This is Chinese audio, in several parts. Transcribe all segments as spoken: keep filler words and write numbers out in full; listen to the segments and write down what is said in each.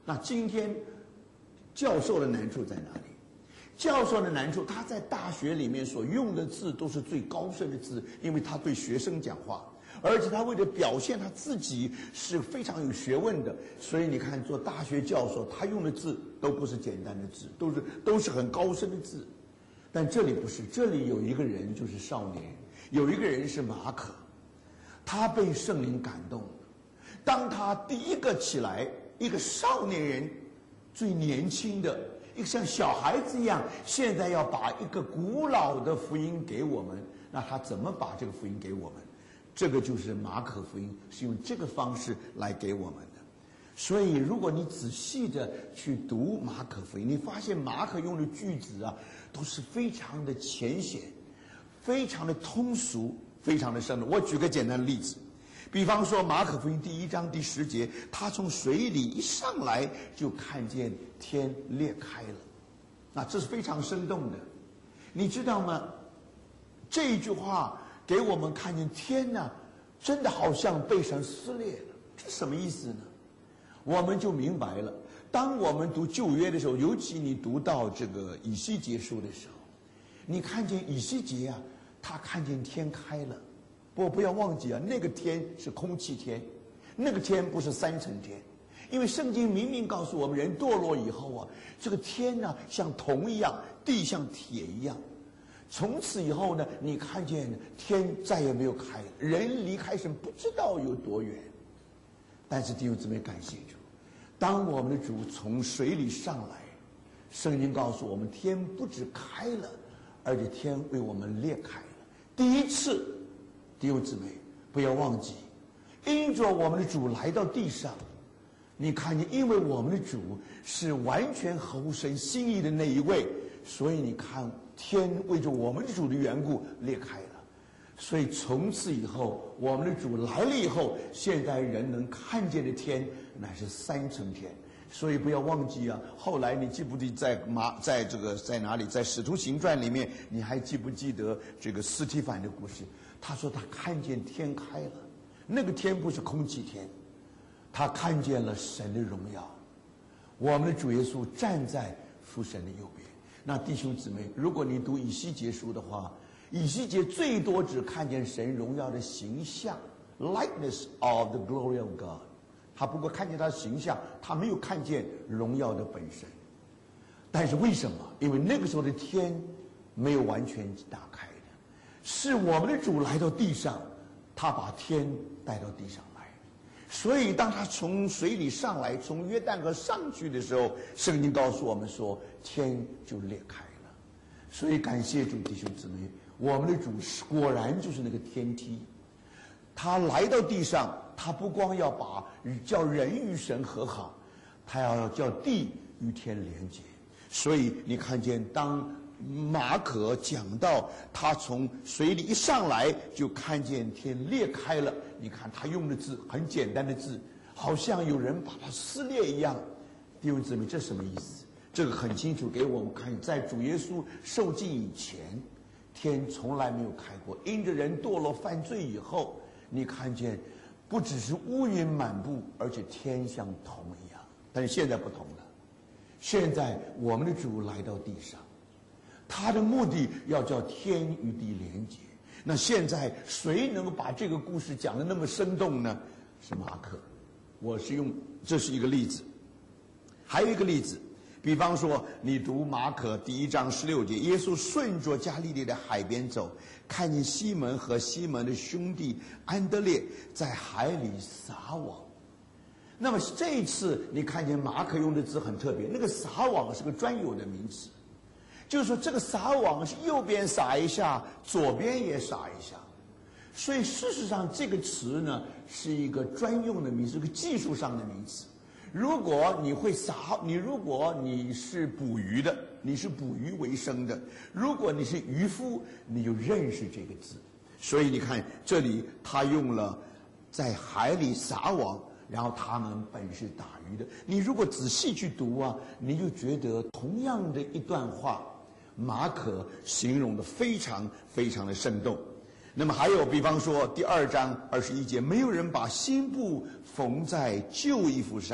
那今天教授的难处在哪里？教授的难处，他在大学里面所用的字都是最高深的字，因为他对学生讲话，而且他为了表现他自己是非常有学问的，所以你看做大学教授，他用的字都不是简单的字，都是都是很高深的字。但这里不是，这里有一个人就是少年，有一个人是马可，他被圣灵感动了。当他第一个起来，一个少年人，最年轻的一个像小孩子一样，现在要把一个古老的福音给我们，那他怎么把这个福音给我们？这个就是马可福音，是用这个方式来给我们的。所以如果你仔细的去读马可福音，你发现马可用的句子啊，都是非常的浅显，非常的通俗，非常的深入。我举个简单的例子，比方说马可福音第一章第十节，他从水里一上来就看见天裂开了，那这是非常生动的。你知道吗？这一句话给我们看见天呢、啊，真的好像被神撕裂了，这什么意思呢？我们就明白了。当我们读旧约的时候，尤其你读到这个以西结书的时候，你看见以西结啊，他看见天开了。不过不要忘记啊，那个天是空气天，那个天不是三层天，因为圣经明明告诉我们，人堕落以后啊，这个天呢、啊、像铜一样，地像铁一样。从此以后呢，你看见天再也没有开了，人离开神不知道有多远。但是弟兄姊妹，感谢主，当我们的主从水里上来，圣经告诉我们，天不止开了，而且天为我们裂开了。第一次，弟兄姊妹不要忘记，因着我们的主来到地上，你看见，因为我们的主是完全合乎神心意的那一位，所以你看天为着我们的主的缘故裂开了。所以从此以后，我们的主来了以后，现在人能看见的天乃是三层天。所以不要忘记啊，后来你记不记在马在这个在哪里，在使徒行传里面，你还记不记得这个司提反的故事？他说他看见天开了，那个天不是空气天，他看见了神的荣耀。我们的主耶稣站在父神的右边。那弟兄姊妹，如果你读以西结书的话，以西结最多只看见神荣耀的形象 likeness of the glory of God， 他不过看见他的形象，他没有看见荣耀的本身。但是为什么？因为那个时候的天没有完全打开的，是我们的主来到地上，他把天带到地上来。所以当他从水里上来，从约旦河上去的时候，圣经告诉我们说，天就裂开了。所以感谢主，弟兄姊妹，我们的主果然就是那个天梯，他来到地上，他不光要把叫人与神和好，他要叫地与天连接。所以你看见，当马可讲到他从水里一上来就看见天裂开了，你看他用的字很简单的字，好像有人把它撕裂一样。弟兄姊妹，这什么意思？这个很清楚给我们看，在主耶稣受尽以前，天从来没有开过。因着人堕落犯罪以后，你看见不只是乌云满布，而且天像铜一样。但是现在不同了，现在我们的主来到地上，他的目的要叫天与地连结。那现在谁能够把这个故事讲得那么生动呢？是马可。我是用这是一个例子，还有一个例子，比方说你读马可第一章十六节，耶稣顺着加利利的海边走，看见西门和西门的兄弟安德烈在海里撒网。那么这一次你看见马可用的字很特别，那个撒网是个专有的名词，就是说这个撒网是右边撒一下，左边也撒一下。所以事实上这个词呢是一个专用的名词，是个技术上的名词。如果你会撒，你如果你是捕鱼的，你是捕鱼为生的，如果你是渔夫，你就认识这个字。所以你看这里他用了在海里撒网，然后他们本是打鱼的。你如果仔细去读啊，你就觉得同样的一段话，马可形容的非常非常的生动。那么还有比方说第二章二十一节，没有人把新布缝在旧衣服上，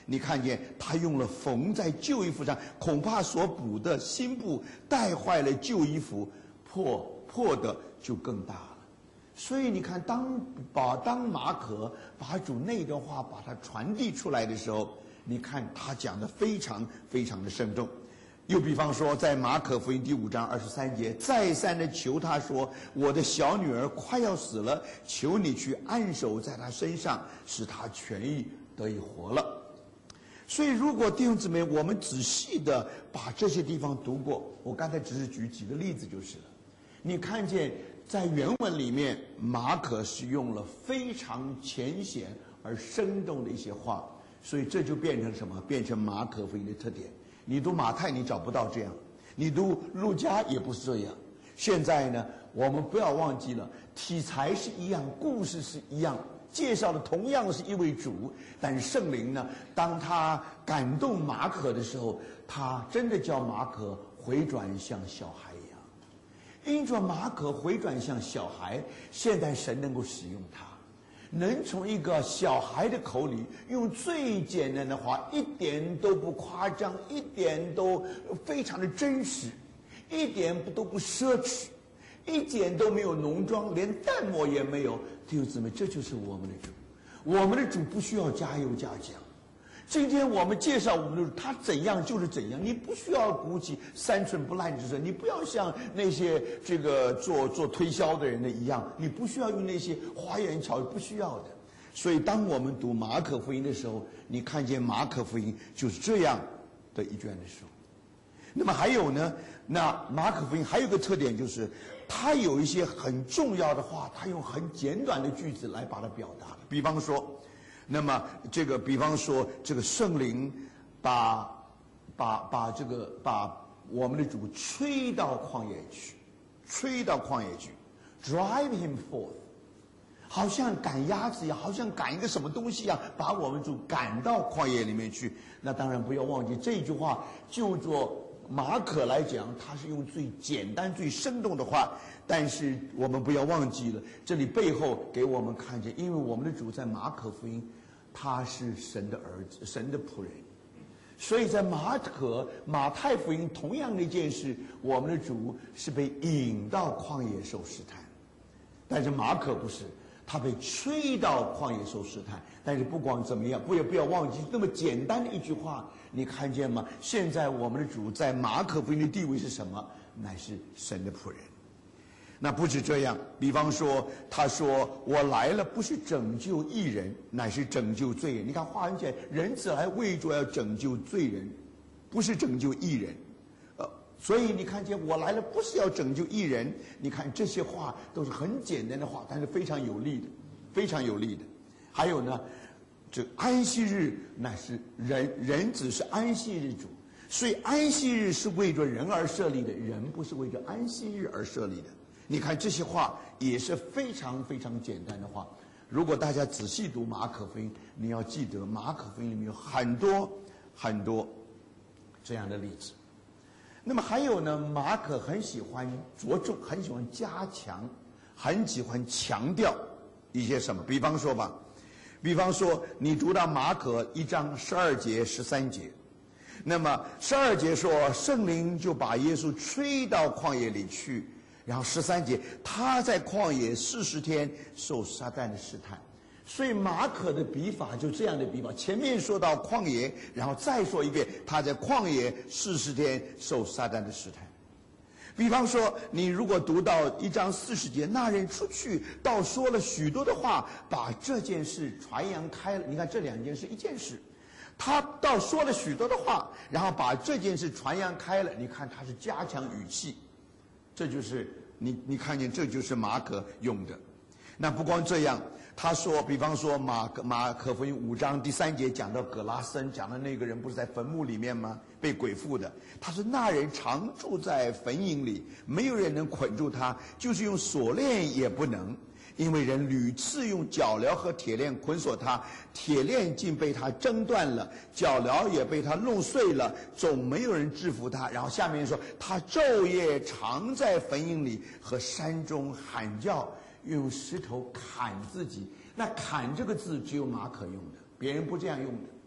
你看见他用了缝在旧衣服上，恐怕所补的新布带坏了旧衣服，破破的就更大了。所以你看，当把当马可把主那段话把它传递出来的时候，你看他讲的非常非常的慎重。又比方说，在马可福音第五章二十三节，再三的求他说：“我的小女儿快要死了，求你去按手在她身上，使她痊愈，得以活了。”所以，如果弟兄姊妹，我们仔细的把这些地方读过，我刚才只是举几个例子就是了。你看见在原文里面，马可是用了非常浅显而生动的一些话，所以这就变成什么？变成马可福音的特点。你读马太，你找不到这样；你读路加也不是这样。现在呢，我们不要忘记了，题材是一样，故事是一样，介绍的同样是一位主，但是圣灵呢，当他感动马可的时候，他真的叫马可回转像小孩一样。因着马可回转像小孩，现在神能够使用他，能从一个小孩的口里用最简单的话，一点都不夸张，一点都非常的真实，一点都不奢侈，一点都没有浓妆，连淡墨也没有。弟兄姊妹，这就是我们的主。我们的主不需要加油加酱。今天我们介绍我们的主，他怎样就是怎样，你不需要鼓起三寸不烂之舌，你不要像那些这个做做推销的人的一样，你不需要用那些花言巧语，不需要的。所以当我们读马可福音的时候，你看见马可福音就是这样的一卷的书。那么还有呢，那马可福音还有一个特点，就是它有一些很重要的话，它用很简短的句子来把它表达。比方说，那么这个，比方说这个圣灵把把把这个把我们的主吹到旷野去，吹到旷野去 ，drive him forth， 好像赶鸭子一样，好像赶一个什么东西一样，把我们主赶到旷野里面去。那当然不要忘记这句话，就做马可来讲，他是用最简单、最生动的话。但是我们不要忘记了，这里背后给我们看见，因为我们的主在马可福音，他是神的儿子，神的仆人，所以在马可、马太福音同样的一件事，我们的主是被引到旷野受试探，但是马可不是，他被吹到旷野受试探。但是不管怎么样，不要不要忘记那么简单的一句话，你看见吗？现在我们的主在马可福音的地位是什么？乃是神的仆人。那不止这样，比方说，他说：“我来了，不是拯救义人，乃是拯救罪人。”你看，话很简单，人子来为着要拯救罪人，不是拯救义人。呃，所以你看见我来了，不是要拯救义人。你看这些话都是很简单的话，但是非常有力的，非常有力的。还有呢，这安息日乃是人人子是安息日主，所以安息日是为着人而设立的，人不是为着安息日而设立的。你看这些话也是非常非常简单的话。如果大家仔细读马可福音，你要记得马可福音里面有很多很多这样的例子。那么还有呢，马可很喜欢着重，很喜欢加强，很喜欢强调一些什么。比方说吧，比方说你读到马可一章十二节、十三节，那么十二节说圣灵就把耶稣吹到旷野里去。然后十三节，他在旷野四十天受撒旦的试探，所以马可的笔法就这样的笔法。前面说到旷野，然后再说一遍，他在旷野四十天受撒旦的试探。比方说，你如果读到一章四十节，那人出去倒说了许多的话，把这件事传扬开了。你看这两件事一件事，他倒说了许多的话，然后把这件事传扬开了。你看他是加强语气。这就是你你看见，这就是马可用的。那不光这样，他说，比方说马可马可福音五章第三节讲到葛拉森，讲的那个人不是在坟墓里面吗？被鬼附的。他说那人常住在坟茔里，没有人能捆住他，就是用锁链也不能。因为人屡次用脚镣和铁链捆锁他，铁链竟被他挣断了，脚镣也被他弄碎了，总没有人制服他。然后下面说，他昼夜常在坟茔里和山中喊叫，用石头砍自己。那砍这个字只有马可用的，别人不这样用的。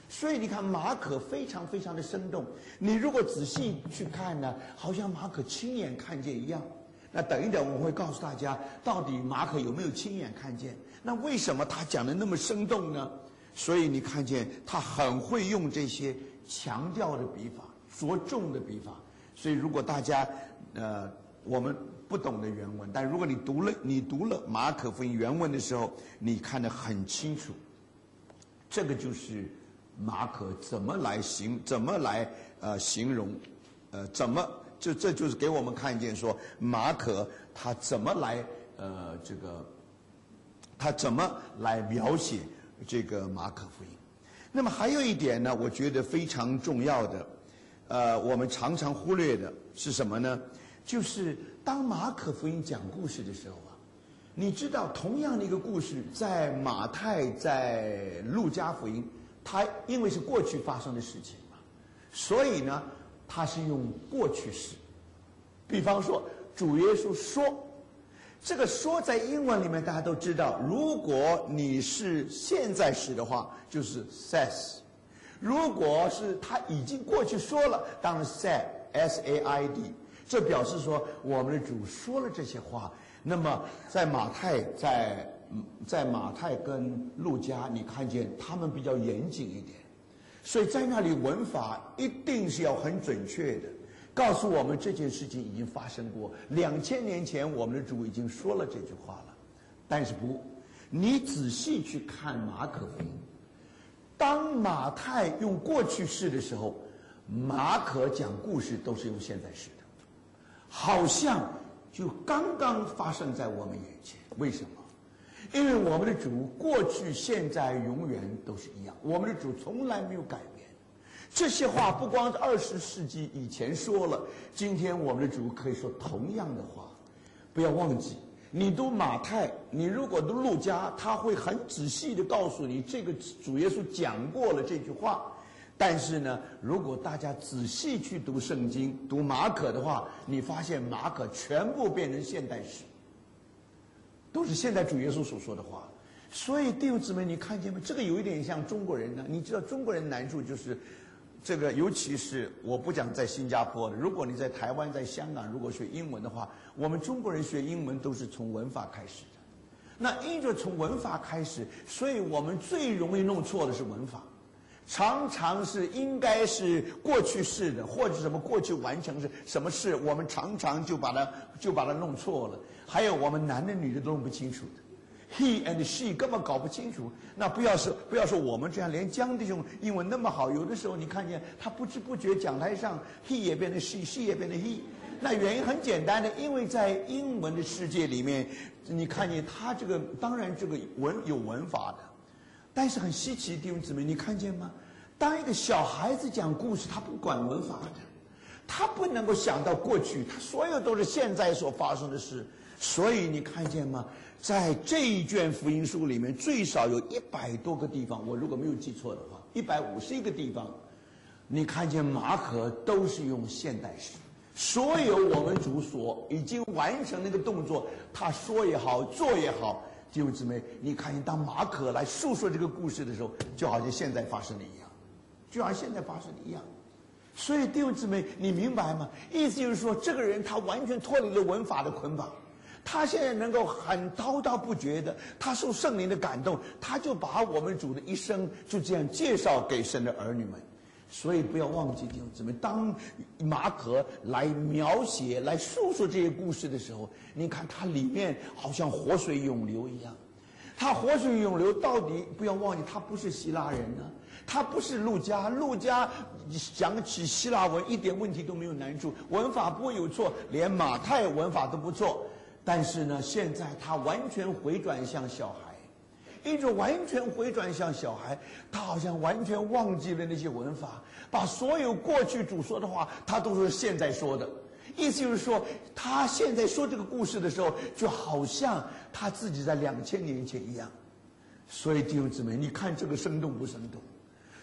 所以你看马可非常非常的生动。你如果仔细去看呢，好像马可亲眼看见一样。那等一等我会告诉大家，到底马可有没有亲眼看见？那为什么他讲的那么生动呢？所以你看见他很会用这些强调的笔法，着重的笔法。所以如果大家呃我们不懂得原文，但如果你读了你读了马可福音原文的时候，你看得很清楚，这个就是马可怎么来形怎么来呃形容，呃怎么就这就是给我们看见说马可他怎么来呃这个他怎么来描写这个马可福音。那么还有一点呢，我觉得非常重要的，呃我们常常忽略的是什么呢？就是当马可福音讲故事的时候啊，你知道同样的一个故事在马太在路加福音，它因为是过去发生的事情嘛，所以呢它是用过去式。比方说主耶稣说，这个说在英文里面大家都知道，如果你是现在时的话就是 says， 如果是他已经过去说了，当然 said S A I D， 这表示说我们的主说了这些话。那么在马太在在马太跟路加，你看见他们比较严谨一点，所以在那里文法一定是要很准确的，告诉我们这件事情已经发生过，两千年前我们的主已经说了这句话了。但是不，你仔细去看马可福音，当马太用过去式的时候，马可讲故事都是用现在式的，好像就刚刚发生在我们眼前。为什么？因为我们的主过去现在永远都是一样，我们的主从来没有改变。这些话不光是二十世纪以前说了，今天我们的主可以说同样的话。不要忘记，你读马太，你如果读路加，他会很仔细的告诉你这个主耶稣讲过了这句话。但是呢，如果大家仔细去读圣经，读马可的话，你发现马可全部变成现代史，都是现代主耶稣所说的话。所以弟兄姊妹，你看见吗？这个有一点像中国人呢。你知道中国人难处就是这个，尤其是我不讲在新加坡的，如果你在台湾在香港如果学英文的话，我们中国人学英文都是从文法开始的。那因着从文法开始，所以我们最容易弄错的是文法，常常是应该是过去式的，或者什么过去完成是什么事，我们常常就把它就把它弄错了。还有我们男的女的都弄不清楚的，he and she 根本搞不清楚。那不要说不要说我们这样，连江弟兄英文那么好，有的时候你看见他不知不觉讲台上 he 也变成 she， she 也变成 he。那原因很简单的，因为在英文的世界里面，你看见他这个当然这个文有文法的，但是很稀奇，弟兄姊妹，你看见吗？当一个小孩子讲故事，他不管文法的，他不能够想到过去，他所有都是现在所发生的事。所以你看见吗？在这一卷福音书里面，最少有一百多个地方，我如果没有记错的话，一百五十一个地方，你看见马可都是用现代史，所有我们主所已经完成那个动作，他说也好，做也好，弟兄姊妹，你看见当马可来述说这个故事的时候，就好像现在发生的一样，就好像现在发生的一样。所以弟兄姊妹，你明白吗？意思就是说，这个人他完全脱离了文法的捆绑。他现在能够很滔滔不绝的，他受圣灵的感动，他就把我们主的一生就这样介绍给神的儿女们。所以不要忘记弟兄姊妹，当马可来描写来述说这些故事的时候，你看它里面好像活水涌流一样。他活水涌流到底不要忘记，他不是希腊人呢、啊，他不是路加，路加讲起希腊文一点问题都没有难处，文法不会有错，连马太文法都不错。但是呢，现在他完全回转向小孩，一种完全回转向小孩，他好像完全忘记了那些文法，把所有过去主说的话，他都是现在说的。意思就是说，他现在说这个故事的时候，就好像他自己在两千年前一样。所以弟兄姊妹，你看这个生动不生动？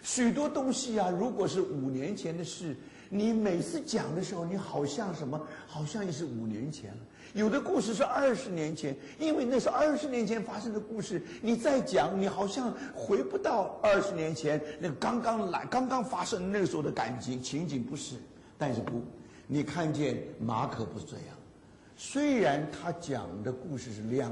许多东西啊，如果是五年前的事，你每次讲的时候，你好像什么，好像也是五年前了。有的故事是二十年前，因为那是二十年前发生的故事，你再讲，你好像回不到二十年前那个刚刚来、刚刚发生那个时候的感情情景，不是。但是不，你看见马可不是这样，虽然他讲的故事是两